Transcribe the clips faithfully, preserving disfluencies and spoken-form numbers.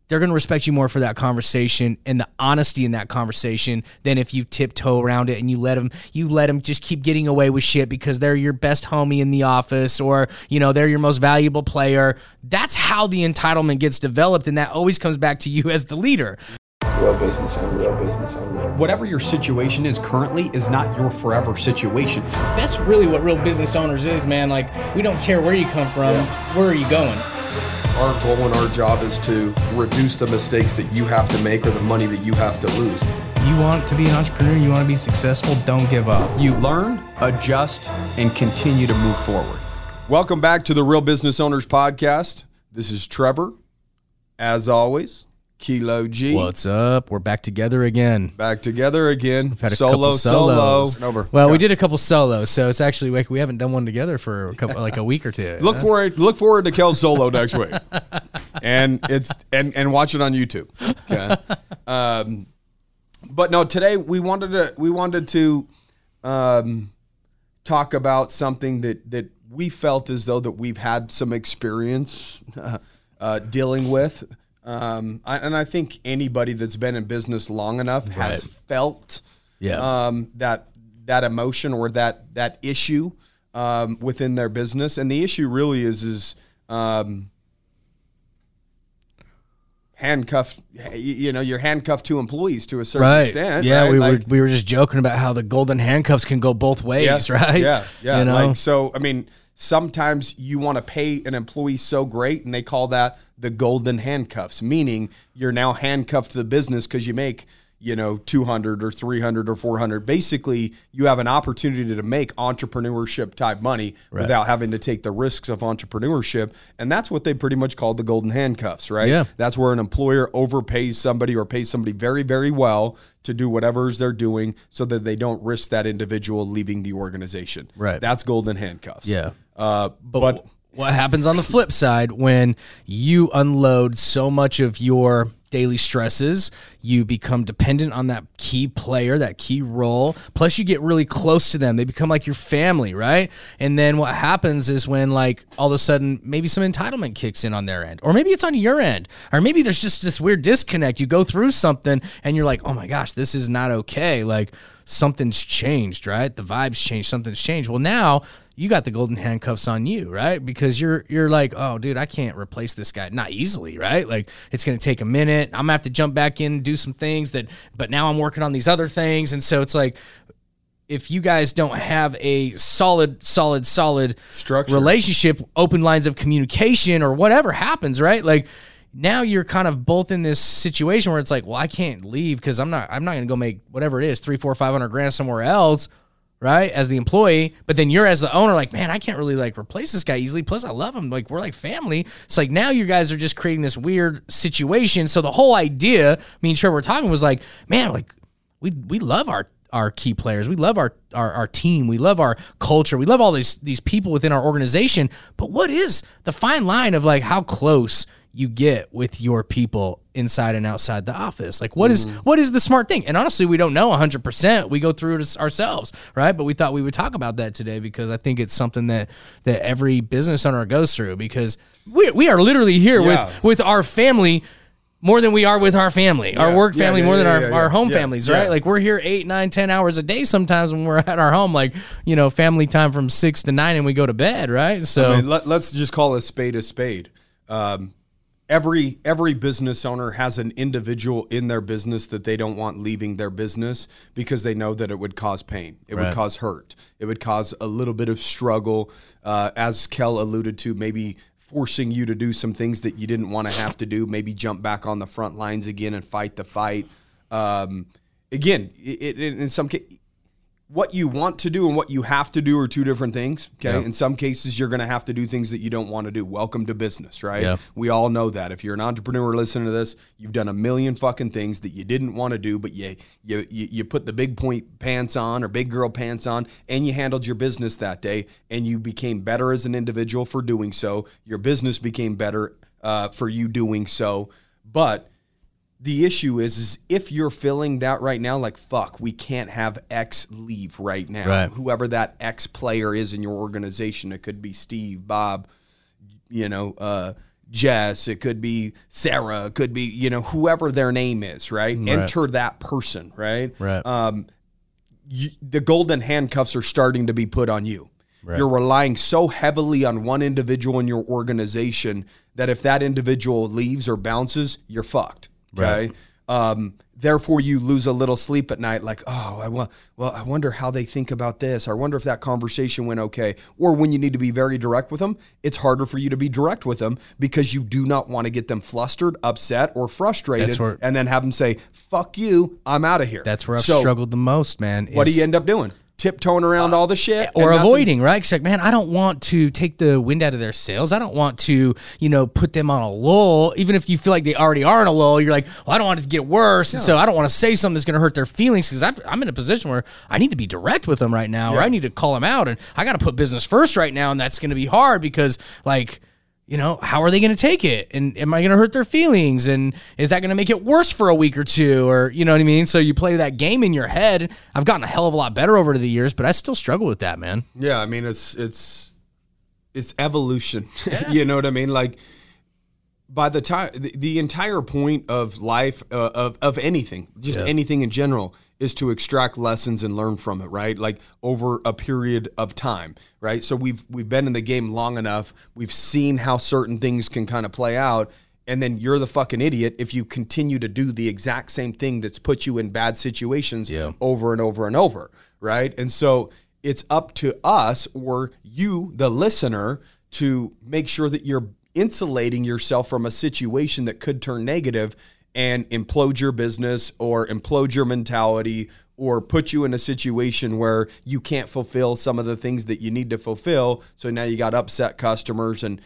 they're going to respect you more for that conversation and the honesty in that conversation than if you tiptoe around it and you let them, you let them just keep getting away with shit because they're your best homie in the office or, you know, they're your most valuable player. That's how the entitlement gets developed, and that always comes back to you as the leader. Real business owner, real business owner. Whatever your situation is currently is not your forever situation. That's really what real business owners is, man. Like, we don't care where you come from, yeah. Where are you going? Our goal and our job is to reduce the mistakes that you have to make or the money that you have to lose. You want to be an entrepreneur, you want to be successful, don't give up. You learn, adjust, and continue to move forward. Welcome back to the Real Business Owners Podcast. This is Trevor, as always. Kilo G. What's up? We're back together again. Back together again. We've had a solo, couple solos. solo. Over. Well, yeah. we did a couple solos, so it's actually like we haven't done one together for a couple, like a week or two. Look for it. Look forward to Kel's solo next week, and it's and and watch it on YouTube. Okay. Um, but no, today we wanted to we wanted to um, talk about something that that we felt as though that we've had some experience uh, uh, dealing with. Um, I, and I think anybody that's been in business long enough right. has felt yeah. um, that that emotion or that that issue um, within their business. And the issue really is is um, handcuffed. You know, you're handcuffed to employees to a certain right. extent. Yeah, right? we like, were we were just joking about how the golden handcuffs can go both ways, yeah, right? Yeah, yeah. You know? Like so, I mean, sometimes you want to pay an employee so great, and they call that the golden handcuffs, meaning you're now handcuffed to the business because you make, you know, two hundred or three hundred or four hundred. Basically, you have an opportunity to make entrepreneurship type money right. without having to take the risks of entrepreneurship. And that's what they pretty much call the golden handcuffs, right? Yeah. That's where an employer overpays somebody or pays somebody very, very well to do whatever they're doing so that they don't risk that individual leaving the organization. Right. That's golden handcuffs. Yeah. Uh, but, but what happens on the flip side when you unload so much of your daily stresses, you become dependent on that key player, that key role, plus you get really close to them. They become like your family, right? And then what happens is when like all of a sudden maybe some entitlement kicks in on their end, or maybe it's on your end, or maybe there's just this weird disconnect. You go through something and you're like, oh my gosh, this is not okay. Like something's changed, right? The vibe's changed, something's changed. Well, now you got the golden handcuffs on you, right? Because you're you're like, oh, dude, I can't replace this guy. Not easily, right? Like, it's going to take a minute. I'm going to have to jump back in and do some things that, but now I'm working on these other things. And so it's like, if you guys don't have a solid, solid, solid structure, relationship, open lines of communication or whatever happens, right? Like, now you're kind of both in this situation where it's like, well, I can't leave because I'm not, I'm not going to go make whatever it is, three, four, five hundred grand somewhere else, right? As the employee, but then you're as the owner, like, man, I can't really like replace this guy easily. Plus, I love him. Like, we're like family. It's like now you guys are just creating this weird situation. So the whole idea, me and Trevor were talking, was like, man, like we we love our our key players. We love our, our our team. We love our culture. We love all these these people within our organization. But what is the fine line of like how close you get with your people inside and outside the office? Like, what is, mm-hmm. what is the smart thing? And honestly, we don't know one hundred percent. We go through it ourselves, right? But we thought we would talk about that today because I think it's something that, that every business owner goes through, because we we are literally here yeah. with, with our family more than we are with our family, yeah. our work family yeah, yeah, more than yeah, our, yeah, our home yeah, families, right? Yeah. Like, we're here eight, nine, ten hours a day sometimes when we're at our home, like, you know, family time from six to nine and we go to bed, right? So I mean, let, let's just call a spade a spade. Um, Every every business owner has an individual in their business that they don't want leaving their business because they know that it would cause pain. It right. would cause hurt. It would cause a little bit of struggle, uh, as Kel alluded to, maybe forcing you to do some things that you didn't want to have to do, maybe jump back on the front lines again and fight the fight. Um, again, it, it, in some cases, what you want to do and what you have to do are two different things, okay? Yep. In some cases, you're going to have to do things that you don't want to do. Welcome to business, right? Yep. We all know that. If you're an entrepreneur listening to this, you've done a million fucking things that you didn't want to do, but you you you, you put the big point pants on or big girl pants on, and you handled your business that day, and you became better as an individual for doing so. Your business became better uh, for you doing so. But the issue is, is if you're feeling that right now, like, fuck, we can't have X leave right now. Right. Whoever that X player is in your organization, it could be Steve, Bob, you know, uh, Jess, it could be Sarah, it could be, you know, whoever their name is, right? Right. Enter that person, right? Right. Um, you, the golden handcuffs are starting to be put on you. Right. You're relying so heavily on one individual in your organization that if that individual leaves or bounces, you're fucked. Okay. Right. Um, therefore, you lose a little sleep at night, like, oh, I want, well, I wonder how they think about this. I wonder if that conversation went okay. Or when you need to be very direct with them, it's harder for you to be direct with them because you do not want to get them flustered, upset, or frustrated, where, and then have them say, "Fuck you, I'm out of here." That's where I've so, struggled the most, man. What do you end up doing? Tiptoeing around uh, all the shit, or avoiding, right? It's like, man, I don't want to take the wind out of their sails. I don't want to, you know, put them on a lull. Even if you feel like they already are in a lull, you're like, well, I don't want it to get worse, yeah. and so I don't want to say something that's going to hurt their feelings because I'm in a position where I need to be direct with them right now, yeah. or I need to call them out, and I got to put business first right now, and that's going to be hard because, like, you know, how are they going to take it? And am I going to hurt their feelings? And is that going to make it worse for a week or two? Or, you know what I mean? So you play that game in your head. I've gotten a hell of a lot better over the years, but I still struggle with that, man. Yeah, I mean, it's it's it's evolution. Yeah. You know what I mean? Like, by the time, the, the entire point of life, uh, of, of anything, just yeah. anything in general, is to extract lessons and learn from it, right? Like over a period of time, right? So we've we've been in the game long enough. We've seen how certain things can kind of play out. And then you're the fucking idiot if you continue to do the exact same thing that's put you in bad situations yeah. over and over and over, right? And so it's up to us or you, the listener, to make sure that you're insulating yourself from a situation that could turn negative and implode your business or implode your mentality or put you in a situation where you can't fulfill some of the things that you need to fulfill. So now you got upset customers. And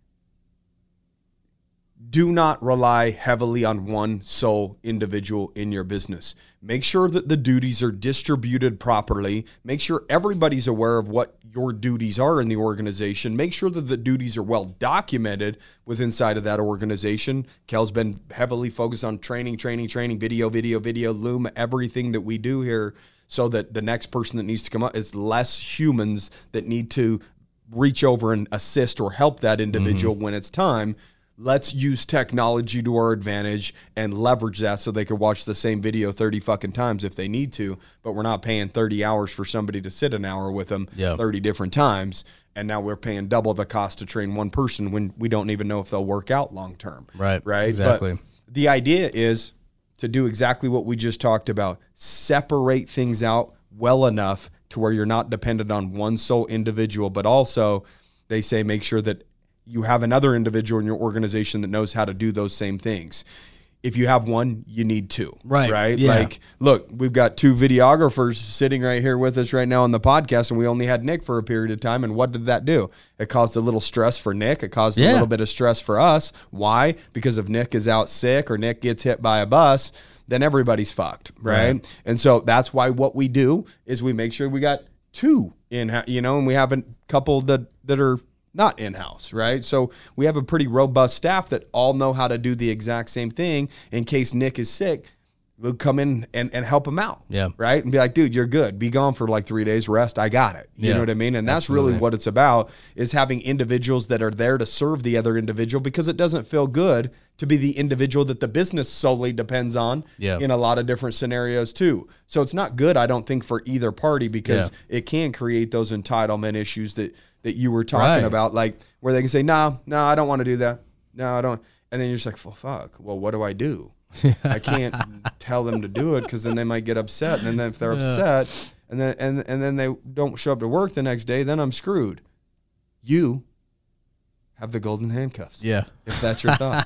do not rely heavily on one sole individual in your business. Make sure that the duties are distributed properly. Make sure everybody's aware of what your duties are in the organization. Make sure that the duties are well documented with inside of that organization. Kel's been heavily focused on training, training, training, video, video, video, Loom, everything that we do here so that the next person that needs to come up is less humans that need to reach over and assist or help that individual mm-hmm. when it's time. Let's use technology to our advantage and leverage that so they could watch the same video thirty fucking times if they need to, but we're not paying thirty hours for somebody to sit an hour with them yep. thirty different times, and now we're paying double the cost to train one person when we don't even know if they'll work out long term. Right, right? Exactly. But the idea is to do exactly what we just talked about. Separate things out well enough to where you're not dependent on one sole individual, but also they say make sure that you have another individual in your organization that knows how to do those same things. If you have one, you need two. Right. Right. Yeah. Like, look, we've got two videographers sitting right here with us right now on the podcast, and we only had Nick for a period of time. And what did that do? It caused a little stress for Nick. It caused yeah. a little bit of stress for us. Why? Because if Nick is out sick or Nick gets hit by a bus, then everybody's fucked. Right. right. And so that's why what we do is we make sure we got two in, you know, and we have a couple that, that are not in-house, right? So we have a pretty robust staff that all know how to do the exact same thing. In case Nick is sick, we'll come in and, and help him out, yeah, right? And be like, dude, you're good. Be gone for like three days, rest. I got it. You yeah. know what I mean? And that's Absolutely. really what it's about, is having individuals that are there to serve the other individual, because it doesn't feel good to be the individual that the business solely depends on yeah. in a lot of different scenarios too. So it's not good, I don't think, for either party, because yeah. it can create those entitlement issues that that you were talking right. about, like where they can say, no, no, I don't want to do that. No, I don't. And then you're just like, well, fuck. Well, what do I do? I can't tell them to do it because then they might get upset. And then if they're yeah. upset and then and, and then they don't show up to work the next day, then I'm screwed. You have the golden handcuffs. Yeah. If that's your thought.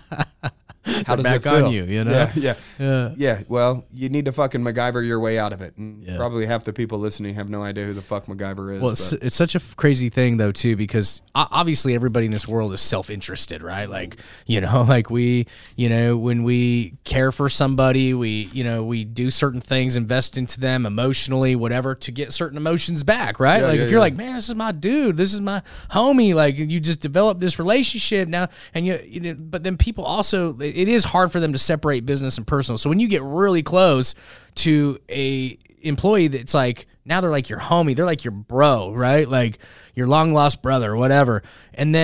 How does back it feel? on you, you know? Yeah, yeah, yeah. Yeah, well, you need to fucking MacGyver your way out of it. And yeah. probably half the people listening have no idea who the fuck MacGyver is. Well, it's, it's such a crazy thing, though, too, because obviously everybody in this world is self-interested, right? Like, you know, like we, you know, when we care for somebody, we, you know, we do certain things, invest into them emotionally, whatever, to get certain emotions back, right? Yeah, like yeah, if you're yeah. like, man, this is my dude, this is my homie, like you just develop this relationship now, and you, you know, but then people also, it is hard for them to separate business and personal. So when you get really close to a employee that's like, now they're like your homie, they're like your bro, right? Like your long lost brother or whatever. And then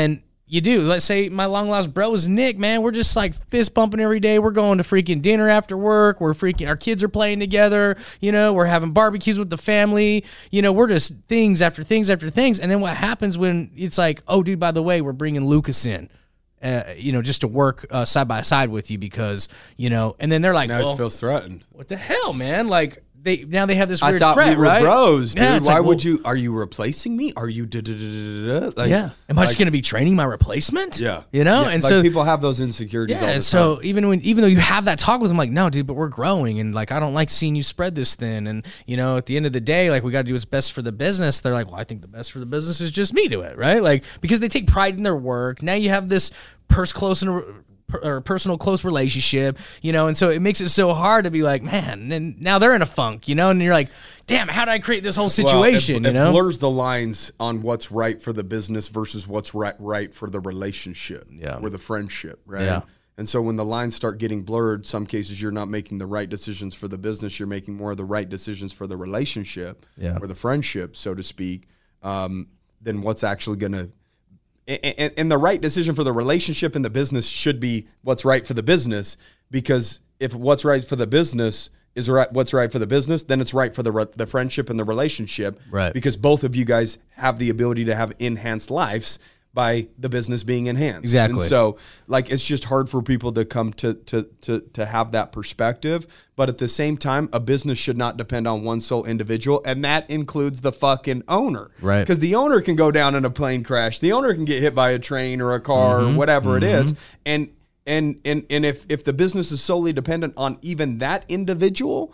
You do. Let's say my long lost bro is Nick, man. We're just like fist bumping every day. We're going to freaking dinner after work. We're freaking, our kids are playing together. You know, we're having barbecues with the family. You know, we're just things after things after things. And then what happens when it's like, oh, dude, by the way, we're bringing Lucas in, uh, you know, just to work uh, side by side with you because, you know, and then they're like, Now well, it feels threatened. what the hell, man? Like, They now they have this weird I thought threat, we were right? bros, dude. Yeah, it's Why like, would well, you? Are you replacing me? Are you? Da, da, da, da, da, like, yeah. Am I just like- going to be training my replacement? Yeah, You know, Yeah, and like so people have those insecurities. yeah. all the And so time. even when even though you have that talk with them, like, no, dude, but we're growing, and like I don't like seeing you spread this thin, and you know, at the end of the day, like we got to do what's best for the business. They're like, well, I think the best for the business is just me do it, right? Like because they take pride in their work. Now you have this purse close and. Or personal close relationship, you know, and so it makes it so hard to be like, man, and now they're in a funk, you know, and you're like, damn, how did I create this whole situation, well, it, you know? It blurs the lines on what's right for the business versus what's right right for the relationship, Yeah. or the friendship, right? Yeah. And so when the lines start getting blurred, some cases you're not making the right decisions for the business, you're making more of the right decisions for the relationship, Yeah. or the friendship, so to speak. Um, then what's actually going to And, and the right decision for the relationship and the business should be what's right for the business, because if what's right for the business is right, what's right for the business, then it's right for the the friendship and the relationship, Right. Because both of you guys have the ability to have enhanced lives by the business being enhanced. Exactly. And so, like, it's just hard for people to come to to to to have that perspective. But at the same time, a business should not depend on one sole individual, and that includes the fucking owner, Right. Because the owner can go down in a plane crash. The owner can get hit by a train or a car Mm-hmm. or whatever it is. And and and and if if the business is solely dependent on even that individual,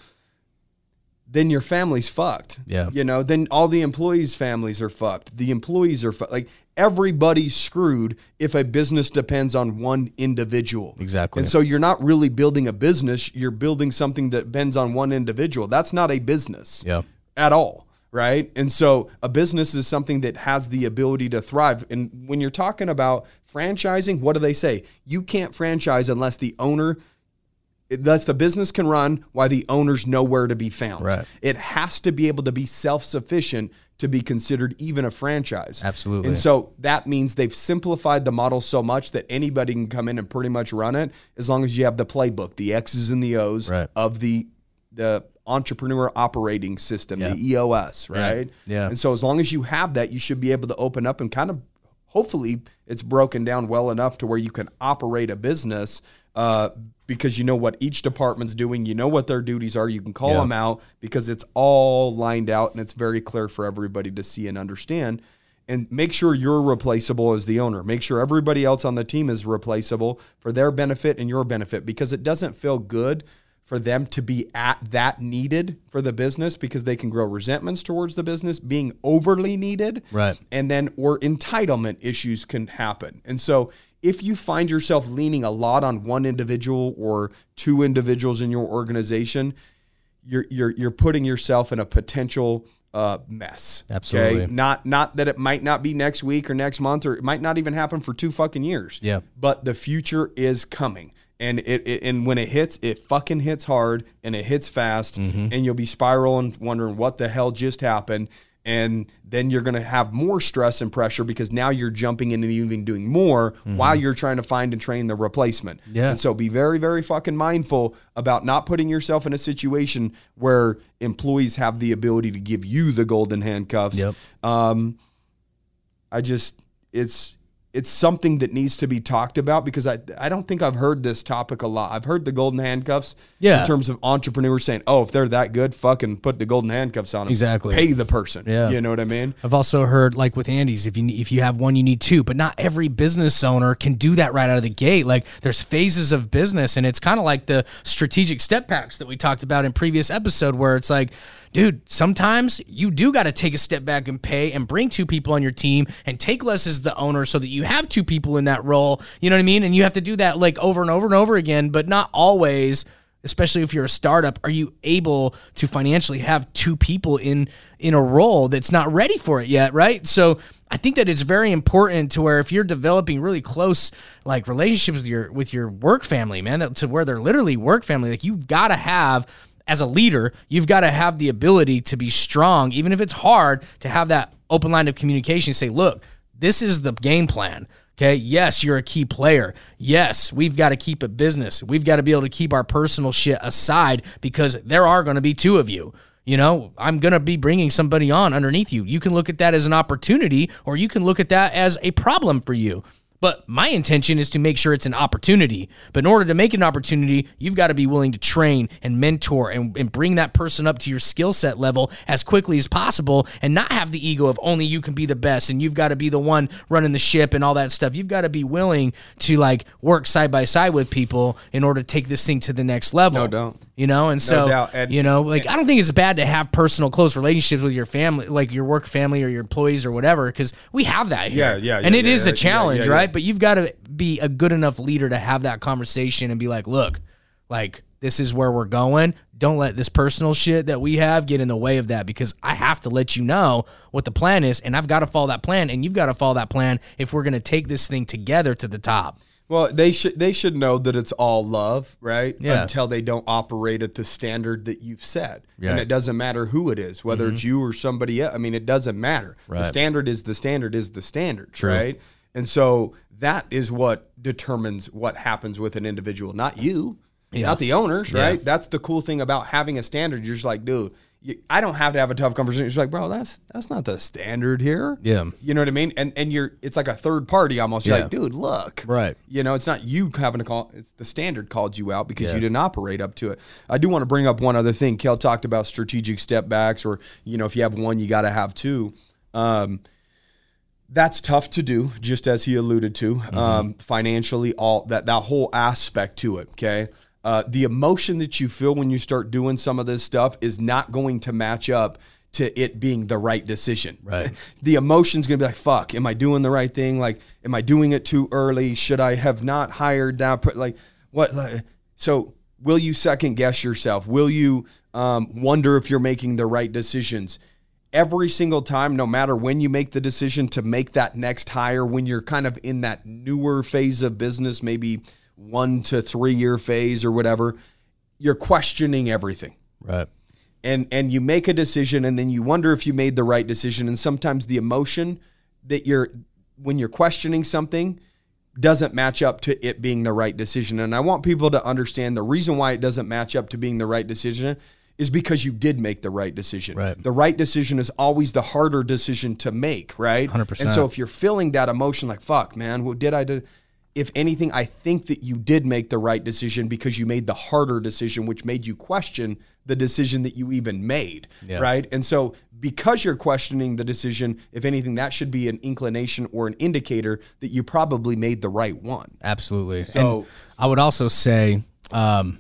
then your family's fucked. Yeah. You know, then all the employees' families are fucked. The employees are fucked. Like everybody's screwed if a business depends on one individual. Exactly. And so you're not really building a business, you're building something that depends on one individual. That's not a business. Yeah. At all. Right. And so a business is something that has the ability to thrive. And when you're talking about franchising, what do they say? You can't franchise unless the owner, thus the business can run while the owner's nowhere to be found. Right. It has to be able to be self-sufficient to be considered even a franchise. Absolutely. And so that means they've simplified the model so much that anybody can come in and pretty much run it as long as you have the playbook, the X's and the O's Right. of the the entrepreneur operating system, Yeah. the E O S, right? Yeah. And so as long as you have that, you should be able to open up and kind of, hopefully it's broken down well enough to where you can operate a business uh, because you know what each department's doing, you know what their duties are, you can call Yeah. them out because it's all lined out and it's very clear for everybody to see and understand. And make sure you're replaceable as the owner. Make sure everybody else on the team is replaceable for their benefit and your benefit, because it doesn't feel good for them to be at that needed for the business, because they can grow resentments towards the business being overly needed. Right. And then, or entitlement issues can happen. And so if you find yourself leaning a lot on one individual or two individuals in your organization, you're, you're, you're putting yourself in a potential uh, mess. Absolutely. Okay? Not, not that it might not be next week or next month, or it might not even happen for two fucking years. Yeah. But the future is coming. And it, it and when it hits, it fucking hits hard and it hits fast, Mm-hmm. and you'll be spiraling, wondering what the hell just happened. And then you're going to have more stress and pressure because now you're jumping in and even doing more while you're trying to find and train the replacement. Mm-hmm. Yeah. And so be very, very fucking mindful about not putting yourself in a situation where employees have the ability to give you the golden handcuffs. Yep. Um, I just, it's, it's something that needs to be talked about, because I I don't think I've heard this topic a lot. I've heard the golden handcuffs Yeah. in terms of entrepreneurs saying, oh, if they're that good, fucking put the golden handcuffs on them. Exactly. Pay the person. Yeah. You know what I mean? I've also heard, like with Andy's, if you if you have one, you need two, but not every business owner can do that right out of the gate. Like there's phases of business, and it's kind of like the strategic step packs that we talked about in previous episode, where it's like, dude, sometimes you do got to take a step back and pay and bring two people on your team and take less as the owner so that you have two people in that role. You know what I mean? And you have to do that like over and over and over again, but not always. Especially if you're a startup, are you able to financially have two people in in a role that's not ready for it yet, right? So I think that it's very important to where if you're developing really close like relationships with your with your work family, man, that, to where they're literally work family, like you've got to have, as a leader, you've got to have the ability to be strong, even if it's hard, to have that open line of communication. Say, look, this is the game plan. Okay. Yes, you're a key player. Yes, we've got to keep it business. We've got to be able to keep our personal shit aside because there are going to be two of you. You know, I'm going to be bringing somebody on underneath you. You can look at that as an opportunity or you can look at that as a problem for you. But my intention is to make sure it's an opportunity. But in order to make it an opportunity, you've got to be willing to train and mentor and, and bring that person up to your skill set level as quickly as possible and not have the ego of only you can be the best and you've got to be the one running the ship and all that stuff. You've got to be willing to like work side by side with people in order to take this thing to the next level. No doubt. You know, and so, doubt. And- you know, like, I don't think it's bad to have personal, close relationships with your family, like your work family or your employees or whatever, because we have that here. Yeah, yeah, And yeah, it yeah, is yeah, a challenge, yeah, yeah, right? yeah. But you've got to be a good enough leader to have that conversation and be like, look, like, this is where we're going. Don't let this personal shit that we have get in the way of that because I have to let you know what the plan is, and I've got to follow that plan, and you've got to follow that plan if we're going to take this thing together to the top. Well, they should they should know that it's all love, right? Yeah. Until they don't operate at the standard that you've set. Yeah. And it doesn't matter who it is, whether it's you or somebody else. I mean, it doesn't matter. Right. The standard is the standard is the standard, True. right? And so that is what determines what happens with an individual, not you, Yeah. not the owners, Yeah. right? That's the cool thing about having a standard. You're just like, dude, you, I don't have to have a tough conversation. You're like, bro, that's that's not the standard here. Yeah. You know what I mean? And and you're it's like a third party almost. You're Yeah. like, dude, look. Right. You know, it's not you having to call. It's the standard called you out because Yeah. you didn't operate up to it. I do want to bring up one other thing. Kel talked about strategic step backs, or you know, if you have one, you got to have two. Um, that's tough to do, just as he alluded to. Mm-hmm. Um, financially, all that that whole aspect to it. Okay. Uh, the emotion that you feel when you start doing some of this stuff is not going to match up to it being the right decision. Right. The emotion's going to be like, fuck, am I doing the right thing? Like, am I doing it too early? Should I have not hired that? Per- like, what? Like, so will you second guess yourself? Will you um, wonder if you're making the right decisions? Every single time, no matter when you make the decision to make that next hire, when you're kind of in that newer phase of business, maybe one to three year phase or whatever, you're questioning everything. Right. And and you make a decision and then you wonder if you made the right decision. And sometimes the emotion that you're, when you're questioning something, doesn't match up to it being the right decision. And I want people to understand the reason why it doesn't match up to being the right decision is because you did make the right decision. Right. The right decision is always the harder decision to make, right? one hundred percent. And so if you're feeling that emotion like, fuck, man, what did I do? If anything, I think that you did make the right decision because you made the harder decision, which made you question the decision that you even made, Yeah. right? And so because you're questioning the decision, if anything, that should be an inclination or an indicator that you probably made the right one. Absolutely. So- and I would also say, um,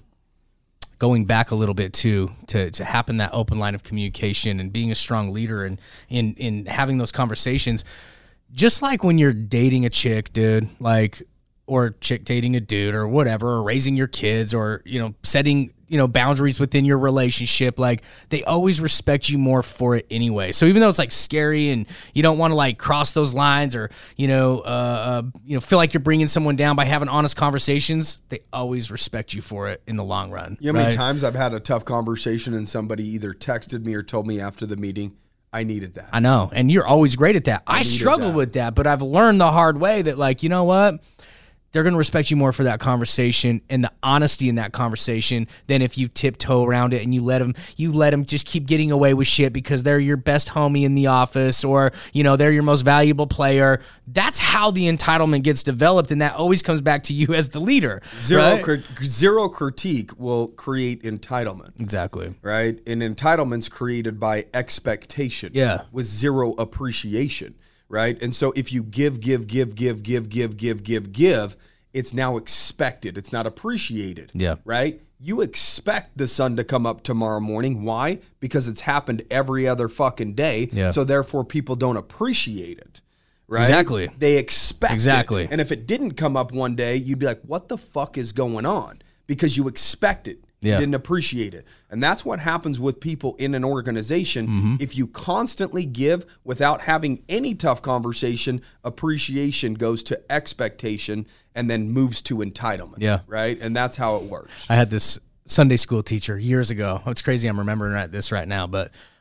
going back a little bit too, to to happen that open line of communication and being a strong leader and in in having those conversations, just like when you're dating a chick, dude, like, or chick dating a dude or whatever, or raising your kids or, you know, setting, you know, boundaries within your relationship, like they always respect you more for it anyway. So even though it's like scary and you don't want to like cross those lines or, you know, uh, uh, you know, feel like you're bringing someone down by having honest conversations, they always respect you for it in the long run. You know how many right? times I've had a tough conversation and somebody either texted me or told me after the meeting, I needed that. I know. And you're always great at that. I, needed struggle that. with that, but I've learned the hard way that, like, you know what? They're going to respect you more for that conversation and the honesty in that conversation than if you tiptoe around it and you let them, you let them just keep getting away with shit because they're your best homie in the office or, you know, they're your most valuable player. That's how the entitlement gets developed. And that always comes back to you as the leader. Zero, right? crit- zero critique will create entitlement. Exactly. Right? And entitlement's created by expectation. Yeah. With zero appreciation. Right? And so if you give, give, give, give, give, give, give, give, give, it's now expected. It's not appreciated. Yeah. Right? You expect the sun to come up tomorrow morning. Why? Because it's happened every other fucking day. Yeah. So therefore people don't appreciate it. Right? Exactly. They expect Exactly. it. And if it didn't come up one day, you'd be like, what the fuck is going on? Because you expect it. Yeah. You didn't appreciate it. And that's what happens with people in an organization. Mm-hmm. If you constantly give without having any tough conversation, appreciation goes to expectation and then moves to entitlement. Yeah. Right? And that's how it works. I had this Sunday school teacher years ago. It's crazy I'm remembering right, this right now, but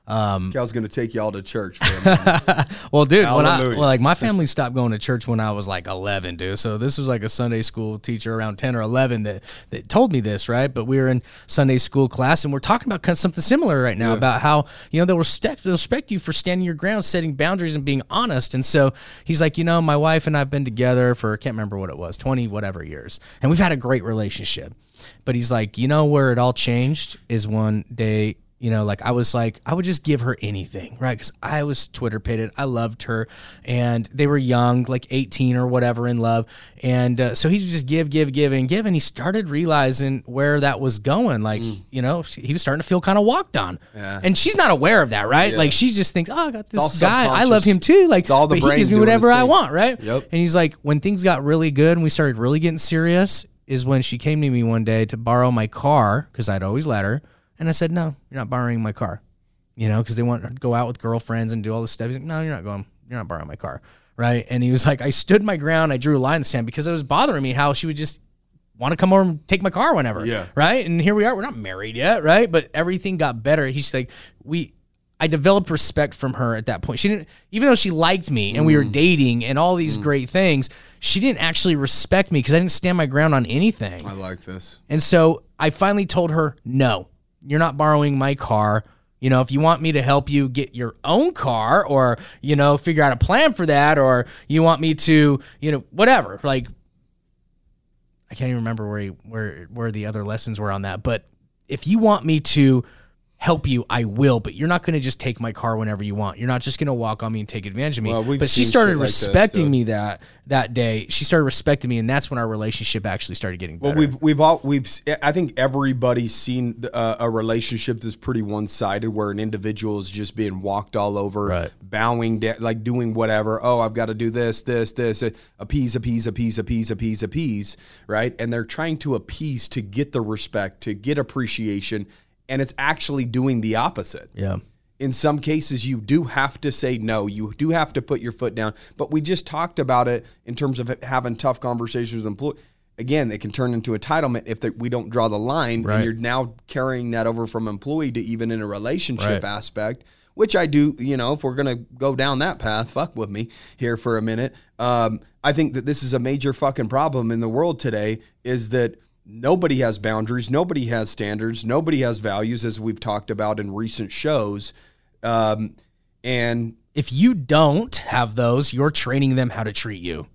Um, I was going to take y'all to church. For well, dude, when I, Hallelujah. well, like my family stopped going to church when I was like eleven, dude. So this was like a Sunday school teacher around ten or eleven that, that told me this, right? But we were in Sunday school class and we're talking about kind of something similar right now, yeah. about how, you know, they'll respect, they'll respect you for standing your ground, setting boundaries and being honest. And so he's like, you know, my wife and I've been together for, I can't remember what it was, twenty whatever years. And we've had a great relationship. But he's like, you know, where it all changed is one day, you know, like I was like, I would just give her anything, right? Because I was Twitter pitted. I loved her. And they were young, like eighteen or whatever, in love. And uh, so he would just give, give, give, and give. And he started realizing where that was going. Like, mm. you know, he was starting to feel kind of walked on. Yeah. And she's not aware of that, right? Yeah. Like, she just thinks, oh, I got this guy. I love him too. Like, all the but he gives me whatever I want, right? Yep. And he's like, when things got really good and we started really getting serious is when she came to me one day to borrow my car, because I'd always let her. And I said, no, you're not borrowing my car, you know, because they want to go out with girlfriends and do all this stuff. He's like, no, you're not going, you're not borrowing my car, right? And he was like, I stood my ground. I drew a line in the sand because it was bothering me how she would just want to come over and take my car whenever, yeah. right? And here we are. We're not married yet, right? But everything got better. He's like, we, I developed respect from her at that point. She didn't, even though she liked me and mm. we were dating and all these mm. great things, she didn't actually respect me because I didn't stand my ground on anything. I like this. And so I finally told her, no. You're not borrowing my car. You know, if you want me to help you get your own car or, you know, figure out a plan for that, or you want me to, you know, whatever. Like, I can't even remember where he, where where the other lessons were on that. But if you want me to help you, I will. But you're not going to just take my car whenever you want. You're not just going to walk on me and take advantage of me. Well, but she started respecting like me that that day. She started respecting me, and that's when our relationship actually started getting better. Well, we've we've all we've I think everybody's seen uh, a relationship that's pretty one sided, where an individual is just being walked all over, right. bowing down, like doing whatever. Oh, I've got to do this, this, this, appease, appease, appease, appease, appease, appease, right? And they're trying to appease to get the respect, to get appreciation. And it's actually doing the opposite. Yeah. In some cases, you do have to say no. You do have to put your foot down. But we just talked about it in terms of having tough conversations with employees. Again, it can turn into entitlement if they, we don't draw the line. Right. And you're now carrying that over from employee to even in a relationship right. aspect, which I do, you know, if we're going to go down that path, fuck with me here for a minute. Um, I think that this is a major fucking problem in the world today, is that nobody has boundaries. Nobody has standards. Nobody has values, as we've talked about in recent shows. Um, and if you don't have those, you're training them how to treat you.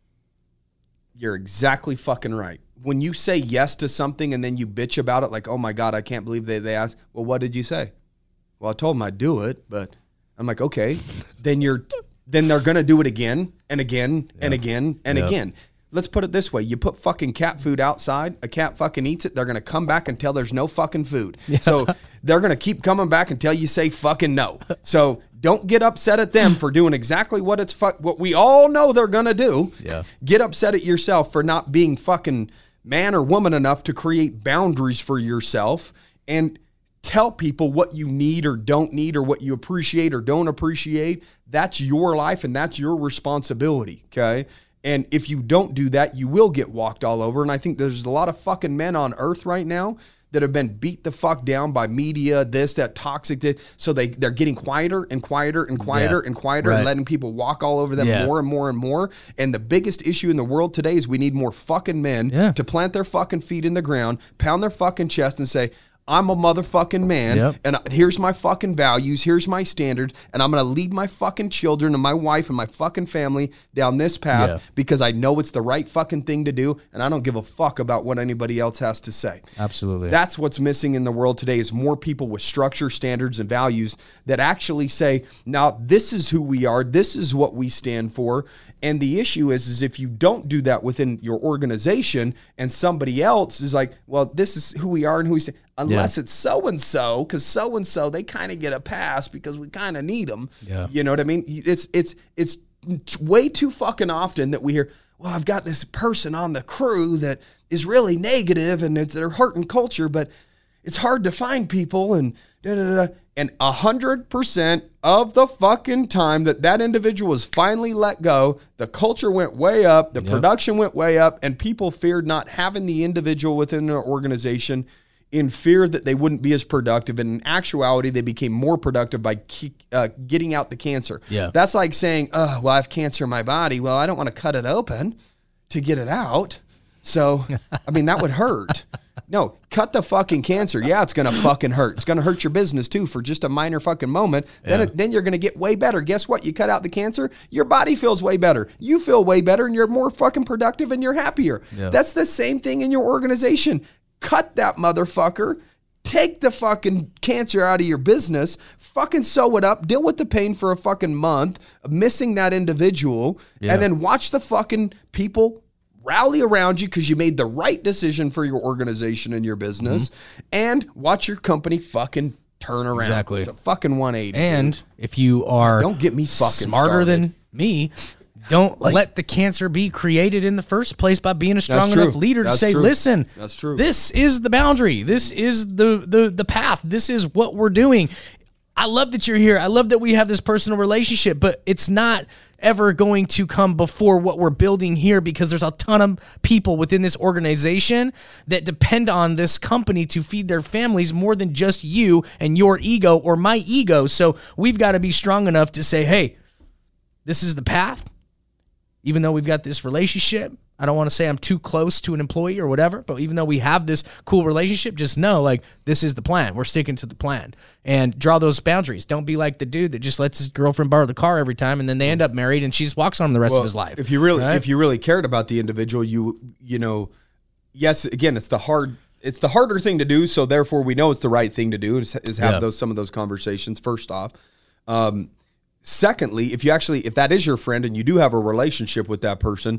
You're exactly fucking right. When you say yes to something and then you bitch about it, like, oh my God, I can't believe they, they asked, well, what did you say? Well, I told them I'd do it, but I'm like, okay, then you're, then they're going to do it again and again and yep. again and yep. again. Let's put it this way. You put fucking cat food outside, a cat fucking eats it, they're going to come back until there's no fucking food. Yeah. So they're going to keep coming back until you say fucking no. So don't get upset at them for doing exactly what it's fu- what we all know they're going to do. Yeah. Get upset at yourself for not being fucking man or woman enough to create boundaries for yourself and tell people what you need or don't need or what you appreciate or don't appreciate. That's your life and that's your responsibility, okay? And if you don't do that, you will get walked all over. And I think there's a lot of fucking men on earth right now that have been beat the fuck down by media, this, that, toxic, this. So they, they're getting quieter and quieter and quieter yeah, and quieter right. and letting people walk all over them yeah. more and more and more. And the biggest issue in the world today is we need more fucking men yeah. to plant their fucking feet in the ground, pound their fucking chest and say, I'm a motherfucking man, yep. and here's my fucking values, here's my standards, and I'm going to lead my fucking children and my wife and my fucking family down this path yeah. because I know it's the right fucking thing to do, and I don't give a fuck about what anybody else has to say. Absolutely. That's what's missing in the world today, is more people with structure, standards, and values that actually say, now, this is who we are, this is what we stand for, and the issue is, is if you don't do that within your organization and somebody else is like, well, this is who we are and who we stand, unless yeah. it's so-and-so, because so-and-so, they kind of get a pass because we kind of need them. Yeah. You know what I mean? It's it's it's way too fucking often that we hear, well, I've got this person on the crew that is really negative and it's they're hurting culture, but it's hard to find people and da-da-da-da. And one hundred percent of the fucking time that that individual was finally let go, the culture went way up, the yep. production went way up, and people feared not having the individual within their organization in fear that they wouldn't be as productive. And in actuality, they became more productive by keep, uh, getting out the cancer. Yeah. That's like saying, oh, well, I have cancer in my body. Well, I don't want to cut it open to get it out. So, I mean, that would hurt. No, cut the fucking cancer. Yeah, it's going to fucking hurt. It's going to hurt your business too for just a minor fucking moment. Then Yeah. it, then you're going to get way better. Guess what? You cut out the cancer, your body feels way better. You feel way better and you're more fucking productive and you're happier. Yeah. That's the same thing in your organization. Cut that motherfucker. Take the fucking cancer out of your business, fucking sew it up, deal with the pain for a fucking month, missing that individual, Yeah. and then watch the fucking people rally around you because you made the right decision for your organization and your business, Mm-hmm. and watch your company fucking turn around. Exactly. It's a fucking one eighty. And if you are Don't get me fucking smarter started. than me, don't let the cancer be created in the first place by being a strong true. enough leader That's to say, true. listen, That's true. this is the boundary. This is the, the, the path. This is what we're doing. I love that you're here. I love that we have this personal relationship, but it's not ever going to come before what we're building here because there's a ton of people within this organization that depend on this company to feed their families more than just you and your ego or my ego. So we've got to be strong enough to say, hey, this is the path. Even though we've got this relationship, I don't want to say I'm too close to an employee or whatever, but even though we have this cool relationship, just know, like, this is the plan. We're sticking to the plan. And draw those boundaries. Don't be like the dude that just lets his girlfriend borrow the car every time and then they end up married and she just walks on him the rest Well, of his life. If you really, right? if you really cared about the individual, you, you know, yes, again, it's the hard, it's the harder thing to do. So therefore, we know it's the right thing to do is, is have Yeah. those some of those conversations. First off, um, secondly, if you actually, if that is your friend and you do have a relationship with that person,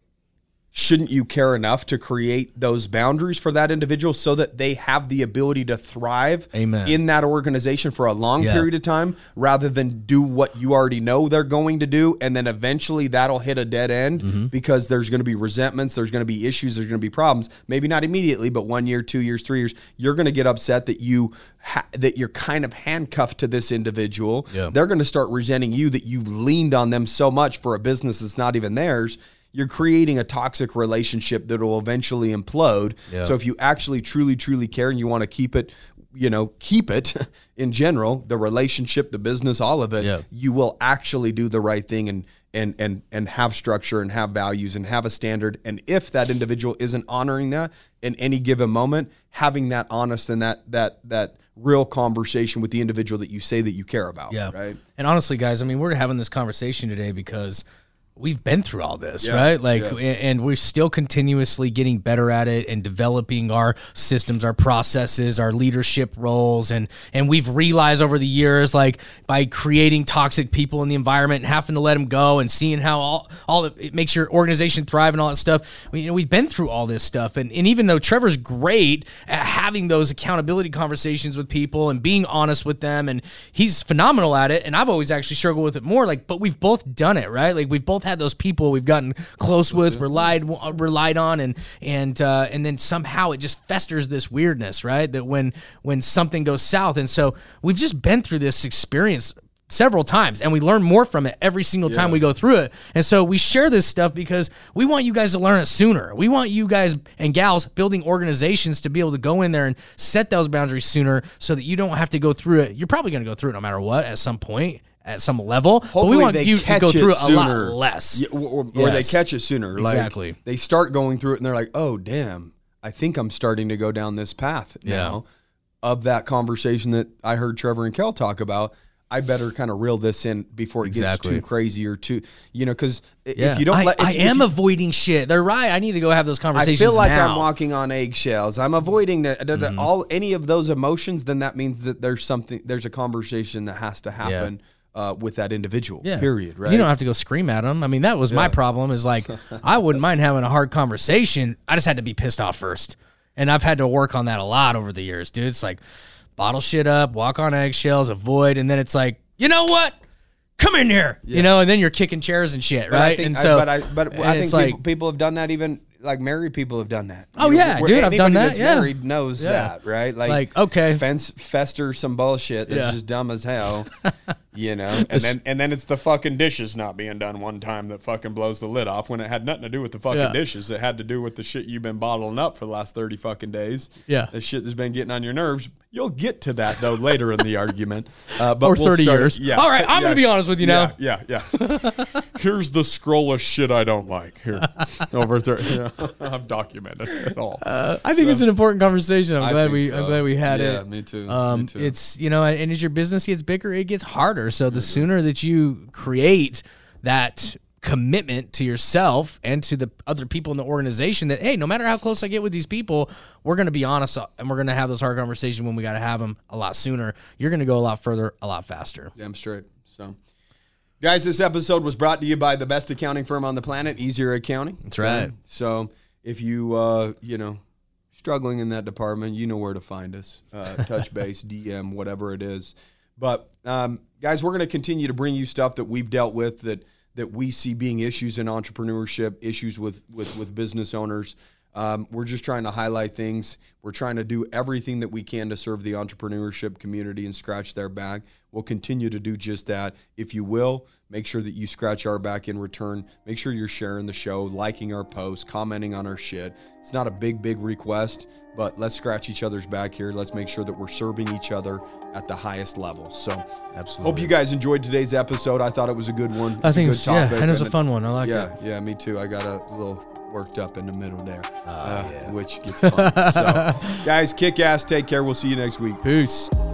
shouldn't you care enough to create those boundaries for that individual so that they have the ability to thrive Amen. in that organization for a long Yeah. period of time rather than do what you already know they're going to do, and then eventually that'll hit a dead end Mm-hmm. because there's going to be resentments, there's going to be issues, there's going to be problems. Maybe not immediately, but one year, two years, three years, you're going to get upset that you ha- that you're kind of handcuffed to this individual. Yeah. They're going to start resenting you that you've leaned on them so much for a business that's not even theirs. You're creating a toxic relationship that will eventually implode. Yeah. So if you actually truly, truly care and you want to keep it, you know, keep it in general, the relationship, the business, all of it, Yeah. you will actually do the right thing and and and and have structure and have values and have a standard. And if that individual isn't honoring that in any given moment, having that honest and that that that real conversation with the individual that you say that you care about. Yeah. Right. And honestly, guys, I mean, we're having this conversation today because we've been through all this, Yeah, right? Like, yeah. and we're still continuously getting better at it and developing our systems, our processes, our leadership roles. And, and we've realized over the years, like by creating toxic people in the environment and having to let them go and seeing how all, all it, it makes your organization thrive and all that stuff. We, you know, we've been through all this stuff. And, and even though Trevor's great at having those accountability conversations with people and being honest with them, and he's phenomenal at it. And I've always actually struggled with it more, like, but we've both done it, right? Like we've both had those people we've gotten close with, relied relied on, and and uh, and then somehow it just festers this weirdness, right? That when when something goes south, and so we've just been through this experience several times, and we learn more from it every single time Yeah. we go through it. And so we share this stuff because we want you guys to learn it sooner. We want you guys and gals building organizations to be able to go in there and set those boundaries sooner so that you don't have to go through it. You're probably going to go through it no matter what at some point, at some level. Hopefully but we want they you to catch go it through it a sooner. lot less. Yeah, or, or they Yes. catch it sooner. Like, Exactly. they start going through it and they're like, oh, damn, I think I'm starting to go down this path Yeah. now of that conversation that I heard Trevor and Kel talk about. I better kind of reel this in before it Exactly. gets too crazy or too, you know, because Yeah. if you don't I, let, if, I if am you, avoiding shit. They're right. I need to go have those I conversations feel like now. I'm walking on eggshells. I'm avoiding the, the- the- Mm-hmm. all any of those emotions. Then that means that there's something, there's a conversation that has to happen uh, with that individual. Yeah. Period. Right. You don't have to go scream at them. I mean, that was my problem is like, I wouldn't mind having a hard conversation. I just had to be pissed off first. And I've had to work on that a lot over the years, dude. It's like bottle shit up, walk on eggshells, avoid. And then it's like, you know what? Come in here, you know, and then you're kicking chairs and shit, But I right? think, and I- so, but I, but and I think it's people, like, people have done that. Even like married people have done that. Oh, You know, yeah, where dude, I've anybody done that, That's yeah. married knows Yeah. that, right? Like, Like, okay. fence fester some bullshit that's Yeah. just dumb as hell, You know, and then and then it's the fucking dishes not being done one time that fucking blows the lid off when it had nothing to do with the fucking Yeah. dishes. It had to do with the shit you've been bottling up for the last thirty fucking days. Yeah. The shit that's been getting on your nerves. You'll get to that though later in the argument. Uh, but Or we'll thirty start- years. Yeah. All right, I'm Yeah. going to be honest with you now. Yeah, yeah, yeah. Here's the scroll of shit I don't like. Here, over there. Yeah. I've documented it all. Uh, I think it's an important conversation. I'm I glad think we so. I'm glad we had Yeah, it. me too, Um, me too. It's you know, and as your business gets bigger, it gets harder. So the sooner that you create that commitment to yourself and to the other people in the organization that, hey, no matter how close I get with these people, we're going to be honest and we're going to have those hard conversations when we got to have them a lot sooner. You're going to go a lot further, a lot faster. Damn straight. So, guys, this episode was brought to you by the best accounting firm on the planet, Easier Accounting. That's right. Um, so, if you, uh, you know, struggling in that department, you know where to find us. Uh, touch base, D M, whatever it is. But, um, guys, we're going to continue to bring you stuff that we've dealt with that that we see being issues in entrepreneurship, issues with with, with business owners. Um, we're just trying to highlight things. We're trying to do everything that we can to serve the entrepreneurship community and scratch their back. We'll continue to do just that. If you will, make sure that you scratch our back in return. Make sure you're sharing the show, liking our posts, commenting on our shit. It's not a big, big request, but let's scratch each other's back here. Let's make sure that we're serving each other at the highest level. So, Absolutely. hope you guys enjoyed today's episode. I thought it was a good one. It's I think a it good was, yeah, topic, and it was a it- fun one. I like yeah, it. yeah, me too. I got a little worked up in the middle there, uh, yeah. which gets fun. So, guys, kick ass. Take care. We'll see you next week. Peace.